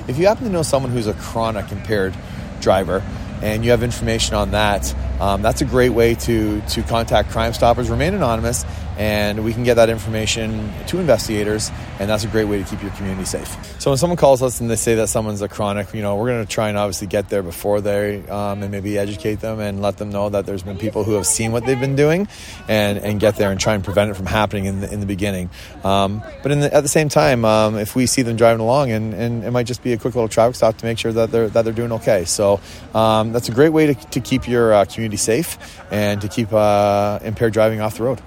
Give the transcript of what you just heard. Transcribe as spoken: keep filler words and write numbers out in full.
if you happen to know someone who's a chronic impaired driver and you have information on that, um, that's a great way to to contact Crime Stoppers. Remain anonymous, and we can get that information to investigators, and that's a great way to keep your community safe. So when someone calls us and they say that someone's a chronic, you know, we're going to try and obviously get there before they um, and maybe educate them and let them know that there's been people who have seen what they've been doing, and, and get there and try and prevent it from happening in the, in the beginning. Um, but in the, at the same time, um, if we see them driving along, and, and it might just be a quick little traffic stop to make sure that they're that they're doing okay. So um, that's a great way to, to keep your uh, community safe and to keep uh, impaired driving off the road.